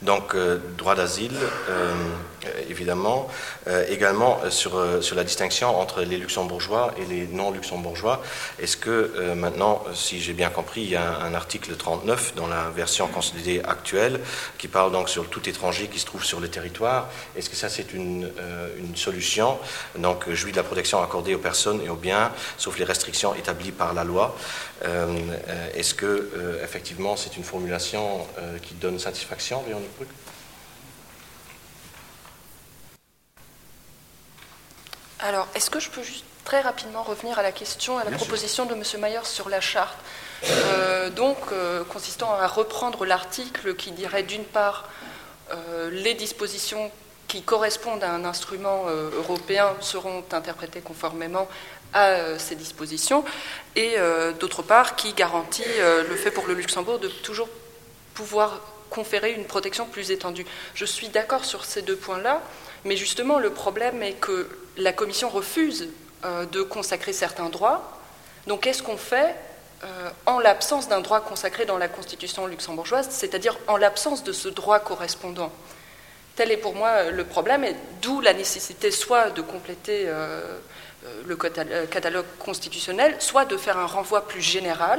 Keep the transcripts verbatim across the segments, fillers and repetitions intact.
Donc, euh, droit d'asile, euh, évidemment, euh, également euh, sur, euh, sur la distinction entre les luxembourgeois et les non-luxembourgeois. Est-ce que euh, maintenant, si j'ai bien compris, il y a un, un article trente-neuf dans la version consolidée actuelle qui parle donc sur tout étranger qui se trouve sur le territoire. Est-ce que ça, c'est une, euh, une solution? Donc, jouit de la protection accordée aux personnes et aux biens, sauf les restrictions établies par la loi. Euh, est-ce que, euh, effectivement, c'est une formulation euh, qui donne satisfaction, Véronique Bruck? Alors, est-ce que je peux juste très rapidement revenir à la question, à la Bien proposition sûr. de M. Mayer sur la charte, euh, donc euh, consistant à reprendre l'article qui dirait d'une part euh, les dispositions qui correspondent à un instrument euh, européen seront interprétées conformément à euh, ces dispositions, et euh, d'autre part qui garantit euh, le fait pour le Luxembourg de toujours pouvoir conférer une protection plus étendue. Je suis d'accord sur ces deux points-là, mais justement le problème est que la Commission refuse euh, de consacrer certains droits. Donc qu'est-ce qu'on fait euh, en l'absence d'un droit consacré dans la Constitution luxembourgeoise, c'est-à-dire en l'absence de ce droit correspondant? Tel est pour moi le problème, et d'où la nécessité soit de compléter euh, le catalogue constitutionnel, soit de faire un renvoi plus général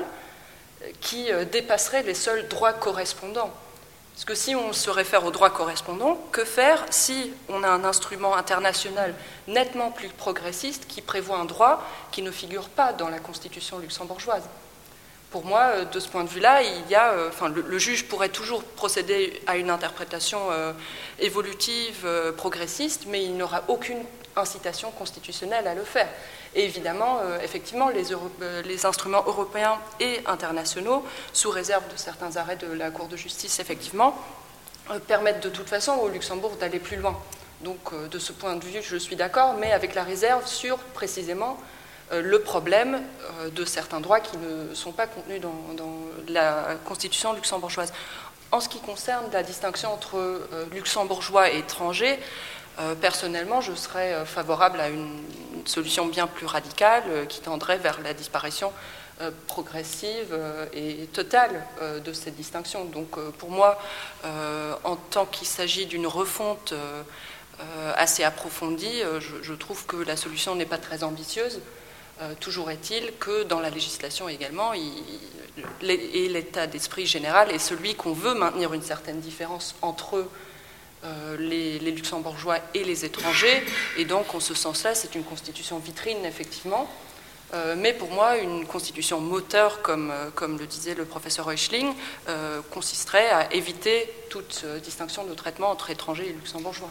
qui euh, dépasserait les seuls droits correspondants. Parce que si on se réfère aux droits correspondants, que faire si on a un instrument international nettement plus progressiste qui prévoit un droit qui ne figure pas dans la Constitution luxembourgeoise? Pour moi, de ce point de vue-là, il y a, euh, enfin, le, le juge pourrait toujours procéder à une interprétation euh, évolutive, euh, progressiste, mais il n'aura aucune incitation constitutionnelle à le faire. Et évidemment, euh, effectivement, les, Euro- euh, les instruments européens et internationaux, sous réserve de certains arrêts de la Cour de justice, effectivement, euh, permettent de toute façon au Luxembourg d'aller plus loin. Donc, euh, de ce point de vue, je suis d'accord, mais avec la réserve sur, précisément, euh, le problème euh, de certains droits qui ne sont pas contenus dans, dans la Constitution luxembourgeoise. En ce qui concerne la distinction entre euh, luxembourgeois et étrangers, Euh, personnellement, je serais euh, favorable à une, une solution bien plus radicale euh, qui tendrait vers la disparition euh, progressive euh, et totale euh, de cette distinction. Donc, euh, pour moi, euh, en tant qu'il s'agit d'une refonte euh, euh, assez approfondie, euh, je, je trouve que la solution n'est pas très ambitieuse. Euh, toujours est-il que dans la législation également, il, il, et l'état d'esprit général est celui qu'on veut maintenir une certaine différence entre eux. Euh, les, les luxembourgeois et les étrangers, et donc en ce sens-là c'est une constitution vitrine effectivement, euh, mais pour moi une constitution moteur comme, euh, comme le disait le professeur Heuchling euh, consisterait à éviter toute euh, distinction de traitement entre étrangers et luxembourgeois.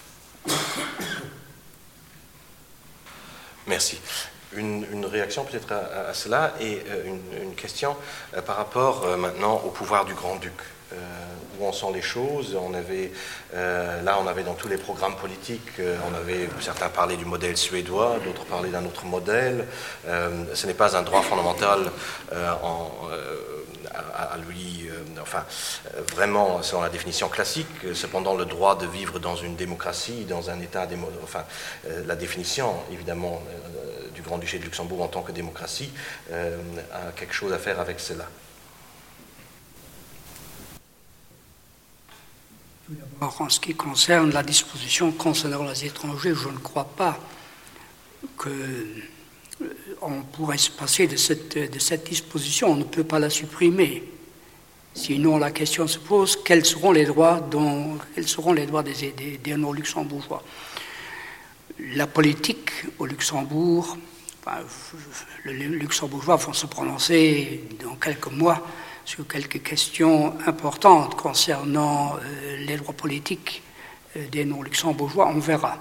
Merci. Une, une réaction peut-être à, à cela, et euh, une, une question euh, par rapport euh, maintenant au pouvoir du Grand-Duc. Euh, où en sont les choses? On avait, euh, là, on avait dans tous les programmes politiques, euh, on avait, certains parlaient du modèle suédois, d'autres parlaient d'un autre modèle. Euh, ce n'est pas un droit fondamental euh, en, euh, à, à lui, euh, enfin, euh, vraiment, selon la définition classique. Cependant, le droit de vivre dans une démocratie, dans un État, démo- enfin, euh, la définition, évidemment, euh, du Grand-Duché de Luxembourg en tant que démocratie euh, a quelque chose à faire avec cela. Tout d'abord, en ce qui concerne la disposition concernant les étrangers, je ne crois pas qu'on pourrait se passer de cette, de cette disposition. On ne peut pas la supprimer. Sinon, la question se pose, quels seront les droits, dont, quels seront les droits des, des, des non-luxembourgeois? La politique au Luxembourg, enfin, les Luxembourgeois vont se prononcer dans quelques mois sur quelques questions importantes concernant euh, les droits politiques euh, des non-luxembourgeois, on verra.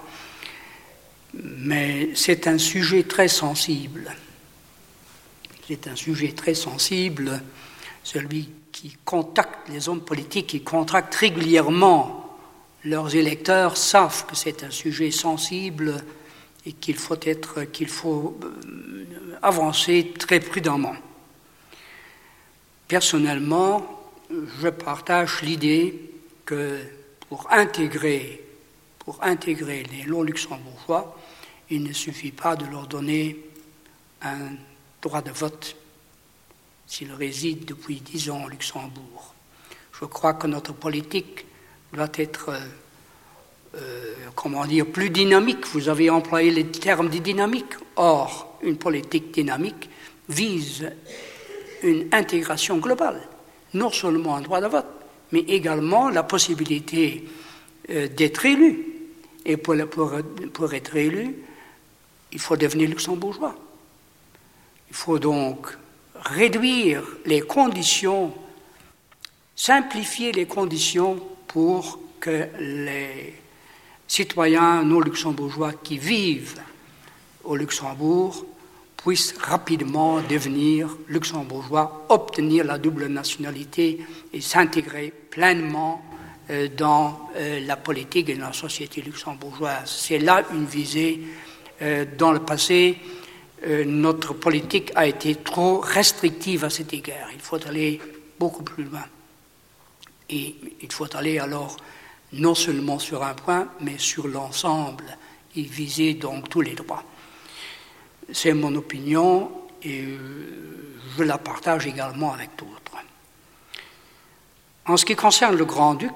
Mais c'est un sujet très sensible. C'est un sujet très sensible, celui qui contacte les hommes politiques, qui contactent régulièrement leurs électeurs, savent que c'est un sujet sensible et qu'il faut être, qu'il faut euh, avancer très prudemment. Personnellement, je partage l'idée que pour intégrer, pour intégrer les non-luxembourgeois, il ne suffit pas de leur donner un droit de vote s'ils résident depuis dix ans au Luxembourg. Je crois que notre politique doit être, euh, euh, comment dire, plus dynamique. Vous avez employé le terme de dynamique. Or, une politique dynamique vise une intégration globale, non seulement un droit de vote, mais également la possibilité euh, d'être élu. Et pour, pour, pour être élu, il faut devenir luxembourgeois. Il faut donc réduire les conditions, simplifier les conditions pour que les citoyens non luxembourgeois qui vivent au Luxembourg puissent rapidement devenir luxembourgeois, obtenir la double nationalité et s'intégrer pleinement euh, dans euh, la politique et dans la société luxembourgeoise. C'est là une visée. Euh, dans le passé, euh, notre politique a été trop restrictive à cet égard. Il faut aller beaucoup plus loin. Et il faut aller alors non seulement sur un point, mais sur l'ensemble et viser donc tous les droits. C'est mon opinion et je la partage également avec d'autres. En ce qui concerne le Grand-Duc,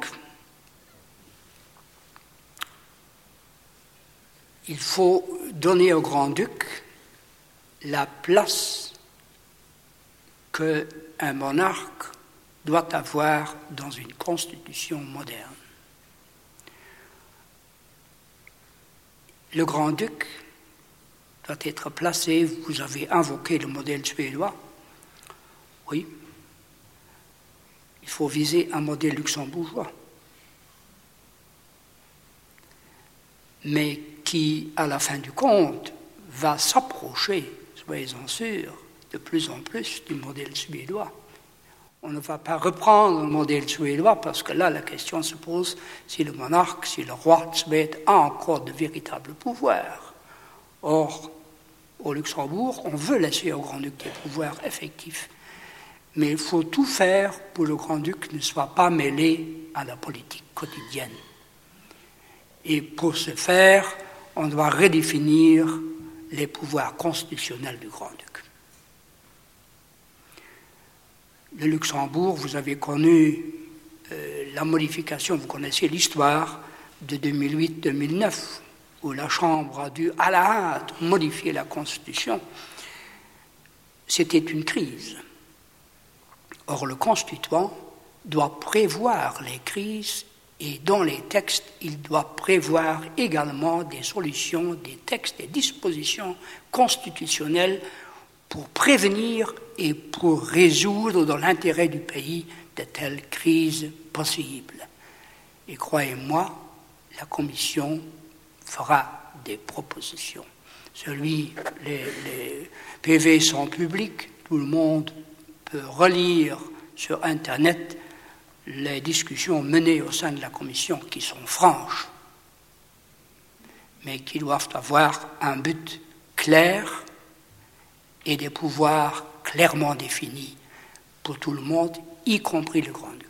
il faut donner au Grand-Duc la place qu'un monarque doit avoir dans une constitution moderne. Le Grand-Duc doit être placé, vous avez invoqué le modèle suédois, oui, il faut viser un modèle luxembourgeois, mais qui, à la fin du compte, va s'approcher, soyez-en sûrs, de plus en plus du modèle suédois. On ne va pas reprendre le modèle suédois parce que là, la question se pose si le monarque, si le roi de Suède a encore de véritables pouvoirs. Or, au Luxembourg, on veut laisser au Grand-Duc des pouvoirs effectifs. Mais il faut tout faire pour que le Grand-Duc ne soit pas mêlé à la politique quotidienne. Et pour ce faire, on doit redéfinir les pouvoirs constitutionnels du Grand-Duc. Le Luxembourg, vous avez connu euh, la modification, vous connaissez l'histoire de deux mille huit deux mille neuf, où la Chambre a dû à la hâte modifier la Constitution. C'était une crise. Or, le constituant doit prévoir les crises et dans les textes, il doit prévoir également des solutions, des textes, des dispositions constitutionnelles pour prévenir et pour résoudre dans l'intérêt du pays de telles crises possibles. Et croyez-moi, la Commission fera des propositions. Celui, les, les P V sont publics, tout le monde peut relire sur Internet les discussions menées au sein de la Commission qui sont franches, mais qui doivent avoir un but clair et des pouvoirs clairement définis pour tout le monde, y compris le Grand-Duc.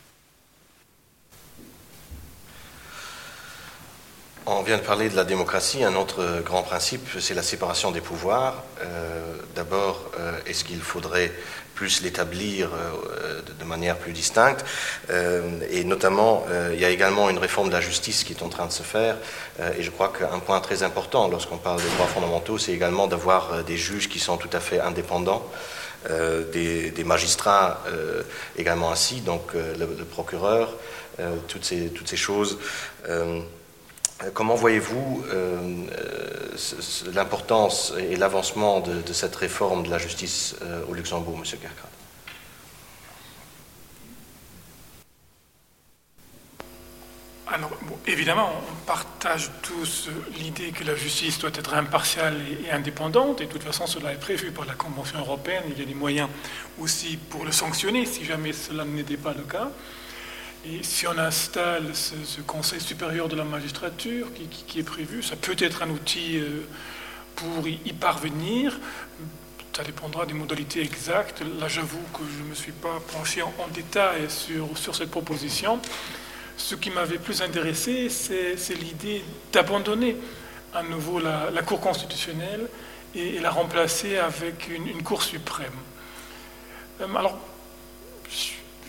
On vient de parler de la démocratie. Un autre grand principe, c'est la séparation des pouvoirs. Euh, d'abord, euh, est-ce qu'il faudrait plus l'établir euh, de manière plus distincte euh, et notamment, euh, il y a également une réforme de la justice qui est en train de se faire euh, et je crois qu'un point très important lorsqu'on parle des droits fondamentaux, c'est également d'avoir euh, des juges qui sont tout à fait indépendants, euh, des, des magistrats euh, également ainsi, donc euh, le, le procureur, euh, toutes ces, toutes ces choses. Euh, Comment voyez-vous euh, euh, l'importance et l'avancement de, de cette réforme de la justice euh, au Luxembourg, M. Kerkrade? Alors, bon, évidemment, on partage tous l'idée que la justice doit être impartiale et, et indépendante, et de toute façon, cela est prévu par la Convention européenne. Il y a des moyens aussi pour le sanctionner, si jamais cela n'était pas le cas. Et si on installe ce, ce Conseil supérieur de la magistrature qui, qui, qui est prévu, ça peut être un outil euh, pour y, y parvenir. Ça dépendra des modalités exactes. Là, j'avoue que je ne me suis pas penché en, en détail sur, sur cette proposition. Ce qui m'avait plus intéressé, c'est, c'est l'idée d'abandonner à nouveau la, la Cour constitutionnelle et, et la remplacer avec une, une Cour suprême. Euh, alors,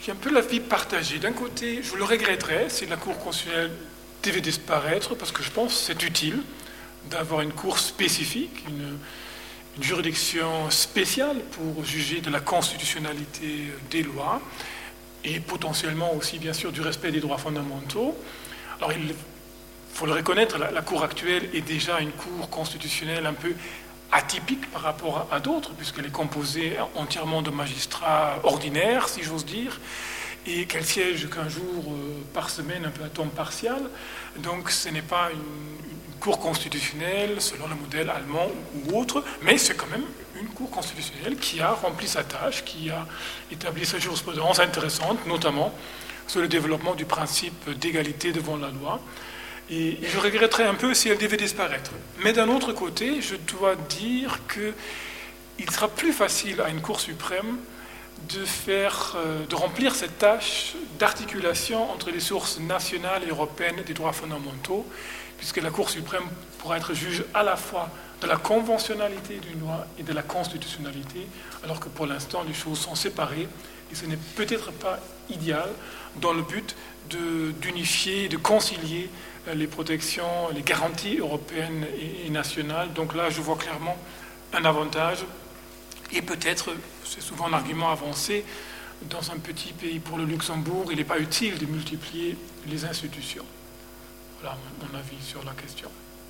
j'ai un peu l'avis partagé. D'un côté, je le regretterais si la Cour constitutionnelle devait disparaître, parce que je pense que c'est utile d'avoir une Cour spécifique, une, une juridiction spéciale pour juger de la constitutionnalité des lois, et potentiellement aussi, bien sûr, du respect des droits fondamentaux. Alors, il faut le reconnaître, la, la Cour actuelle est déjà une Cour constitutionnelle un peu atypique par rapport à, à d'autres, puisqu'elle est composée entièrement de magistrats ordinaires, si j'ose dire, et qu'elle siège qu'un jour euh, par semaine, un peu à temps partiel. Donc, ce n'est pas une, une Cour constitutionnelle selon le modèle allemand ou autre, mais c'est quand même une Cour constitutionnelle qui a rempli sa tâche, qui a établi sa jurisprudence intéressante, notamment sur le développement du principe d'égalité devant la loi. Et je regretterais un peu si elle devait disparaître. Mais d'un autre côté, je dois dire qu'il sera plus facile à une Cour suprême de, faire, de remplir cette tâche d'articulation entre les sources nationales et européennes des droits fondamentaux, puisque la Cour suprême pourra être juge à la fois de la conventionnalité d'une loi et de la constitutionnalité, alors que pour l'instant, les choses sont séparées, et ce n'est peut-être pas idéal dans le but de, d'unifier, de concilier les protections, les garanties européennes et, et nationales. Donc là, je vois clairement un avantage, et peut-être, c'est souvent un argument avancé, dans un petit pays pour le Luxembourg, il n'est pas utile de multiplier les institutions. Voilà mon avis sur la question.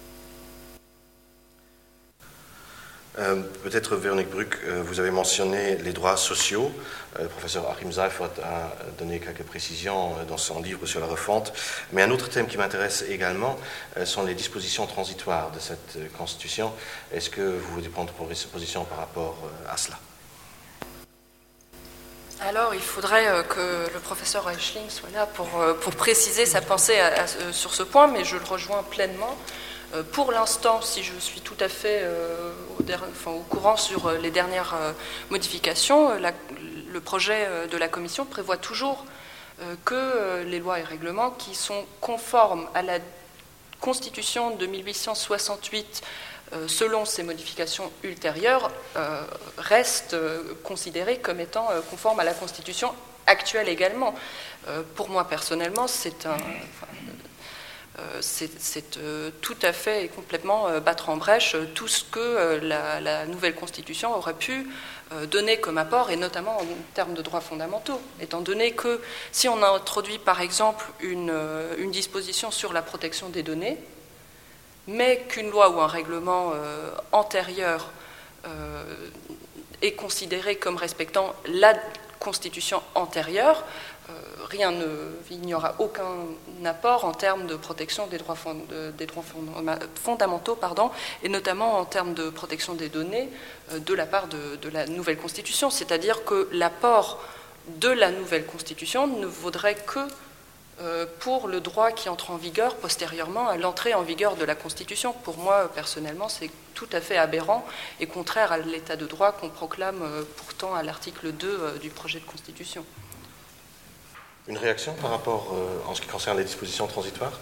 Euh, peut-être, Véronique Bruck, euh, vous avez mentionné les droits sociaux. Euh, le professeur Achim Seifert a donné quelques précisions euh, dans son livre sur la refonte. Mais un autre thème qui m'intéresse également euh, sont les dispositions transitoires de cette euh, Constitution. Est-ce que vous voulez prendre position par rapport euh, à cela? Alors, il faudrait euh, que le professeur Reichling soit là pour, euh, pour préciser sa pensée à, à, à, sur ce point, mais je le rejoins pleinement. Pour l'instant, si je suis tout à fait euh, au, der... enfin, au courant sur les dernières euh, modifications, la... le projet de la Commission prévoit toujours euh, que euh, les lois et règlements qui sont conformes à la Constitution de mille huit cent soixante-huit, euh, selon ces modifications ultérieures, euh, restent euh, considérés comme étant euh, conformes à la Constitution actuelle également. Euh, pour moi, personnellement, c'est un... Enfin, Euh, c'est, c'est euh, tout à fait et complètement euh, battre en brèche euh, tout ce que euh, la, la nouvelle Constitution aurait pu euh, donner comme apport, et notamment en termes de droits fondamentaux, étant donné que si on a introduit par exemple une, euh, une disposition sur la protection des données, mais qu'une loi ou un règlement euh, antérieur euh, est considéré comme respectant la Constitution antérieure, Euh, rien ne, il n'y aura aucun apport en termes de protection des droits, fond, de, des droits fondamentaux, pardon, et notamment en termes de protection des données euh, de la part de, de la nouvelle Constitution. C'est-à-dire que l'apport de la nouvelle Constitution ne vaudrait que euh, pour le droit qui entre en vigueur postérieurement à l'entrée en vigueur de la Constitution. Pour moi, personnellement, c'est tout à fait aberrant et contraire à l'état de droit qu'on proclame euh, pourtant à l'article deux euh, du projet de Constitution. Une réaction par rapport euh, en ce qui concerne les dispositions transitoires?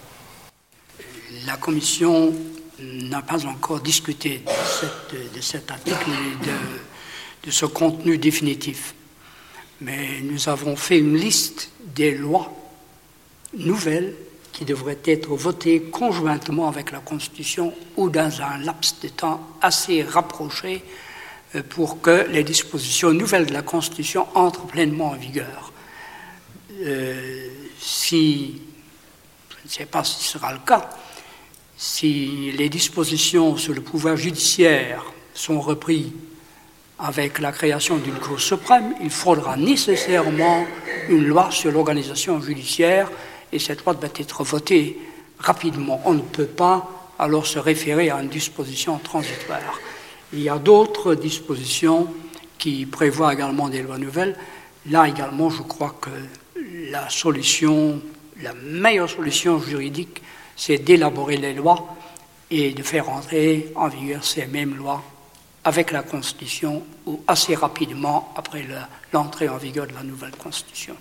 La Commission n'a pas encore discuté de, cette, de cet article et de, de ce contenu définitif. Mais nous avons fait une liste des lois nouvelles qui devraient être votées conjointement avec la Constitution ou dans un laps de temps assez rapproché pour que les dispositions nouvelles de la Constitution entrent pleinement en vigueur. Euh, si, je ne sais pas si ce sera le cas, si les dispositions sur le pouvoir judiciaire sont reprises avec la création d'une Cour suprême, il faudra nécessairement une loi sur l'organisation judiciaire, et cette loi doit être votée rapidement. On ne peut pas alors se référer à une disposition transitoire. Il y a d'autres dispositions qui prévoient également des lois nouvelles. Là également, je crois que la solution, la meilleure solution juridique, c'est d'élaborer les lois et de faire entrer en vigueur ces mêmes lois avec la Constitution ou assez rapidement après le, l'entrée en vigueur de la nouvelle Constitution.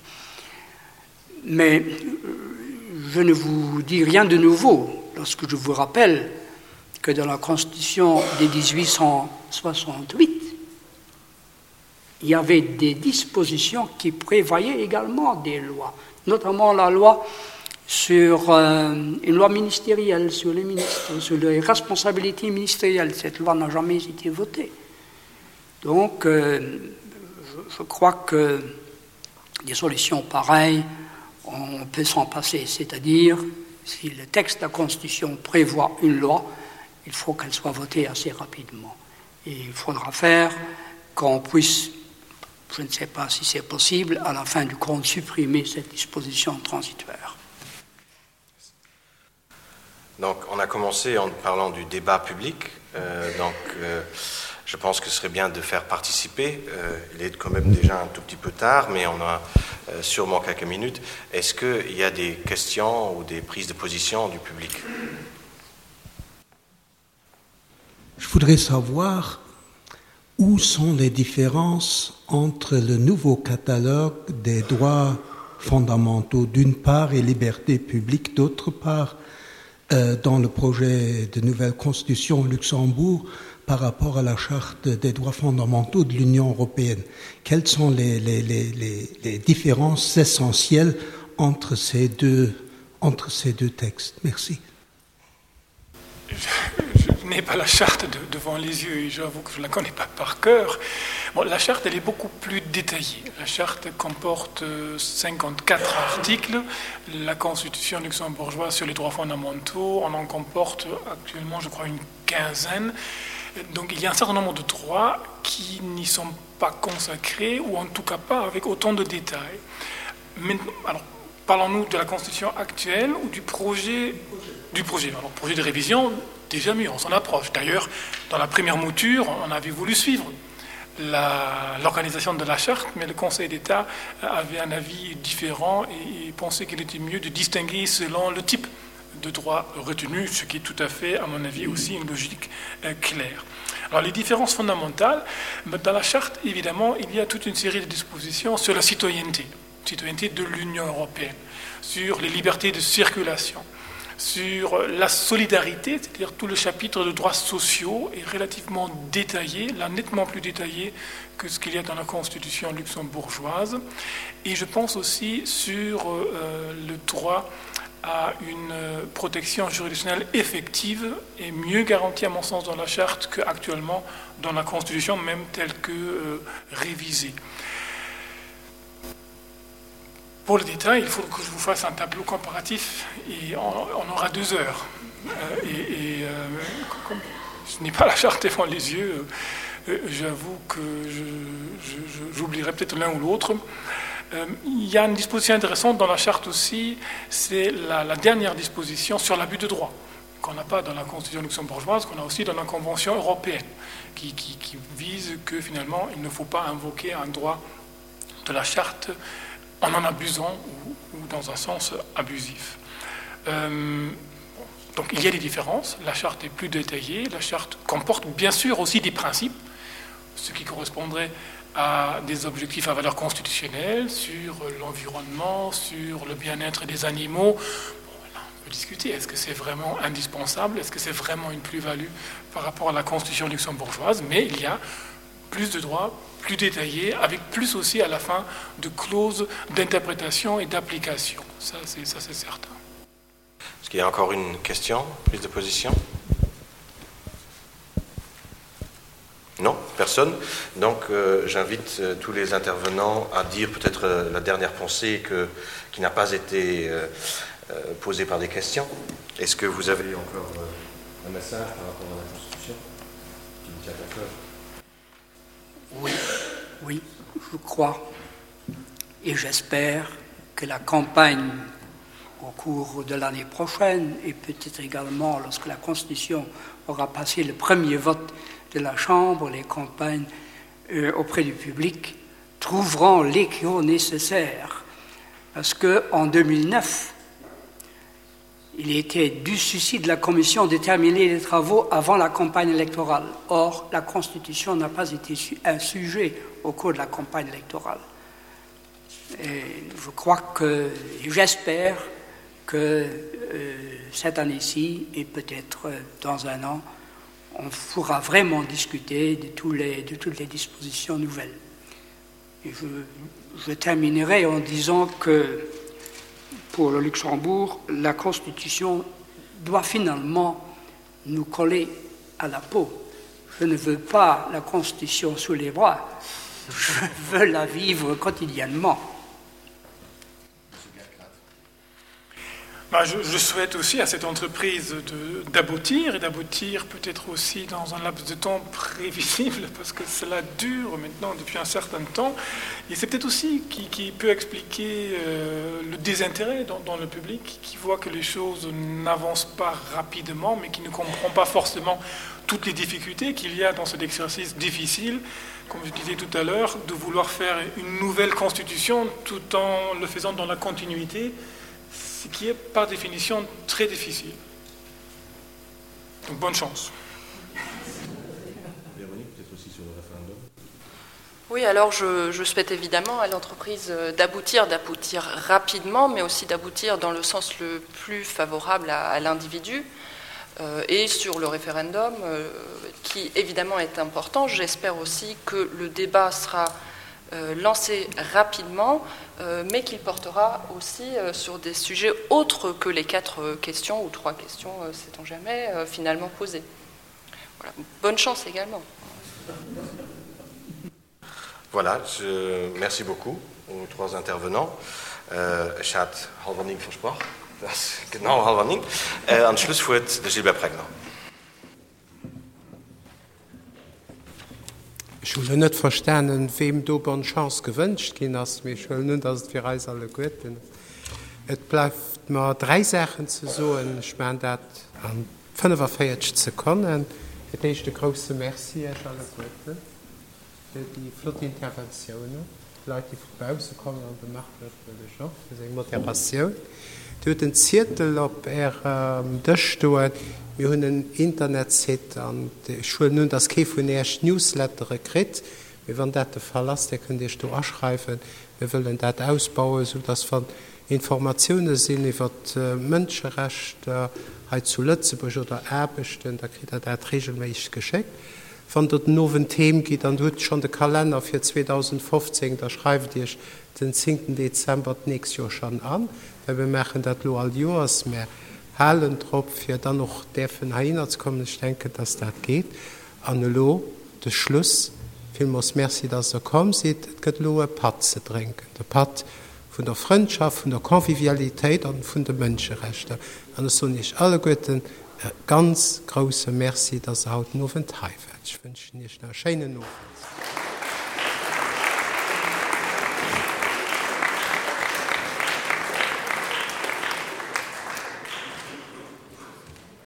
Mais je ne vous dis rien de nouveau lorsque je vous rappelle que dans la Constitution de dix-huit cent soixante-huit, il y avait des dispositions qui prévoyaient également des lois, notamment la loi sur euh, une loi ministérielle, sur les ministres, sur les responsabilités ministérielles. Cette loi n'a jamais été votée. Donc, euh, je, je crois que des solutions pareilles, on peut s'en passer. C'est-à-dire, si le texte de la Constitution prévoit une loi, il faut qu'elle soit votée assez rapidement. Et il faudra faire qu'on puisse, je ne sais pas si c'est possible, à la fin du compte, supprimer cette disposition transitoire. Donc, on a commencé en parlant du débat public. Euh, donc, euh, je pense que ce serait bien de faire participer. Euh, il est quand même déjà un tout petit peu tard, mais on a euh, sûrement quelques minutes. Est-ce qu'il y a des questions ou des prises de position du public? Je voudrais savoir où sont les différences entre le nouveau catalogue des droits fondamentaux d'une part et libertés publiques d'autre part euh, dans le projet de nouvelle constitution au Luxembourg par rapport à la charte des droits fondamentaux de l'Union européenne. Quelles sont les, les, les, les, les différences essentielles entre ces deux, entre ces deux textes? Merci. Je n'ai pas la charte de, devant les yeux et j'avoue que je ne la connais pas par cœur. Bon, la charte, elle est beaucoup plus détaillée. La charte comporte cinquante-quatre articles. La Constitution luxembourgeoise sur les droits fondamentaux, on en comporte actuellement, je crois, une quinzaine. Donc il y a un certain nombre de droits qui n'y sont pas consacrés, ou en tout cas pas avec autant de détails. Mais, alors, parlons-nous de la Constitution actuelle ou du projet, du projet, alors, projet de révision, déjà mieux, on s'en approche. D'ailleurs, dans la première mouture, on avait voulu suivre la, l'organisation de la charte, mais le Conseil d'État avait un avis différent et, et pensait qu'il était mieux de distinguer selon le type de droit retenu, ce qui est tout à fait, à mon avis, aussi une logique euh, claire. Alors, les différences fondamentales, dans la charte, évidemment, il y a toute une série de dispositions sur la citoyenneté, citoyenneté de l'Union européenne, sur les libertés de circulation, sur la solidarité, c'est-à-dire tout le chapitre de droits sociaux est relativement détaillé, là nettement plus détaillé que ce qu'il y a dans la Constitution luxembourgeoise. Et je pense aussi sur euh, le droit à une protection juridictionnelle effective et mieux garantie, à mon sens, dans la charte qu'actuellement dans la Constitution, même telle que euh, révisée. Pour le détail, il faut que je vous fasse un tableau comparatif et on, on aura deux heures. Euh, et et euh, comme je n'ai pas la charte devant les yeux, euh, j'avoue que je, je, je, j'oublierai peut-être l'un ou l'autre. Euh, il y a une disposition intéressante dans la charte aussi, c'est la, la dernière disposition sur l'abus de droit, qu'on n'a pas dans la Constitution luxembourgeoise, qu'on a aussi dans la Convention européenne, qui, qui, qui vise que finalement il ne faut pas invoquer un droit de la charte en en abusant ou, ou dans un sens abusif. Euh, donc il y a des différences, la charte est plus détaillée, la charte comporte bien sûr aussi des principes, ce qui correspondrait à des objectifs à valeur constitutionnelle, sur l'environnement, sur le bien-être des animaux. Bon, là, on peut discuter, est-ce que c'est vraiment indispensable, est-ce que c'est vraiment une plus-value par rapport à la Constitution luxembourgeoise, mais il y a plus de droits, plus détaillés, avec plus aussi à la fin de clauses d'interprétation et d'application. Ça, c'est, ça, c'est certain. Est-ce qu'il y a encore une question, prise de position? Non, personne. Donc euh, j'invite euh, tous les intervenants à dire peut-être euh, la dernière pensée que, qui n'a pas été euh, euh, posée par des questions. Est-ce que vous avez encore euh, un message par rapport à la Constitution qui vous tient à cœur? Oui, oui, je crois et j'espère que la campagne au cours de l'année prochaine et peut-être également lorsque la Constitution aura passé le premier vote de la Chambre, les campagnes euh, auprès du public trouveront l'écho nécessaire. Parce qu'en deux mille neuf, il était du souci de la Commission de terminer les travaux avant la campagne électorale. Or, la Constitution n'a pas été un sujet au cours de la campagne électorale. Et je crois que, j'espère que euh, cette année-ci, et peut-être euh, dans un an, on pourra vraiment discuter de, tous les, de toutes les dispositions nouvelles. Et je, je terminerai en disant que pour le Luxembourg, la Constitution doit finalement nous coller à la peau. Je ne veux pas la Constitution sous les bras, je veux la vivre quotidiennement. Ben, je, je souhaite aussi à cette entreprise de, d'aboutir, et d'aboutir peut-être aussi dans un laps de temps prévisible, parce que cela dure maintenant depuis un certain temps, et c'est peut-être aussi qui, qui peut expliquer euh, le désintérêt dans, dans le public, qui voit que les choses n'avancent pas rapidement, mais qui ne comprend pas forcément toutes les difficultés qu'il y a dans cet exercice difficile, comme je disais tout à l'heure, de vouloir faire une nouvelle constitution tout en le faisant dans la continuité, ce qui est par définition très difficile. Donc bonne chance. Véronique, peut-être aussi sur le référendum. Oui, alors je, je souhaite évidemment à l'entreprise d'aboutir, d'aboutir rapidement, mais aussi d'aboutir dans le sens le plus favorable à, à l'individu. Euh, et sur le référendum, euh, qui évidemment est important, j'espère aussi que le débat sera euh, lancé rapidement, euh, mais qu'il portera aussi euh, sur des sujets autres que les quatre euh, questions, ou trois questions, euh, sait-on jamais, euh, finalement posées. Voilà. Bonne chance également. Voilà, je, merci beaucoup aux trois intervenants. Uh, ich hatte halber nicht versprochen. Das genau halber nicht. Uh, aan het Schlusswoord de Gilbert Pregner. Ich will nicht verstehen, wem du eine Chance gewünscht hast. Ich will nicht, dass es für uns alle gut ist. Es bleibt mir drei Sachen zu sagen. Ich meine, das an fünfundvierzig Sekunden. Das ist der große Merci an alle Guten für die flotte Interventionen. Die Leute, die von außen kommen und gemacht wird, würde ich auch. Das ist eine Motivation. Du hast einen Zettel, ob er ähm, durchsteht. Wir haben eine Internetseite und ich will nun das von erst Newsletter gekriegt. Wir wollen das verlassen, den könnt ihr da anschreiben. Wir wollen das ausbauen, sodass von Informationen sind über die Menschenrechte äh, zu Lützeburg oder Erbesten, da kriegt er das regelmäßig geschickt. Wenn dort neue Themen gibt, dann wird schon der Kalender für zwanzig fünfzehn, da schreibt ihr den zehnten Dezember nächstes Jahr schon an, weil wir machen das nur all Jahres mehr. Halen drauf, für dann noch dürfen hinzukommen. Ich denke, dass das geht. An der Schluss, vielmals merci, dass ihr kommen seid. Es geht nur ein Pat zu trinken. Der Pat von der Freundschaft, von der Konvivialität und von den Menschenrechten. Und das soll nicht alle Guten ganz große Merci, dass ihr heute nur von Teil werdet. Ich wünsche Ihnen einen schönen Abend.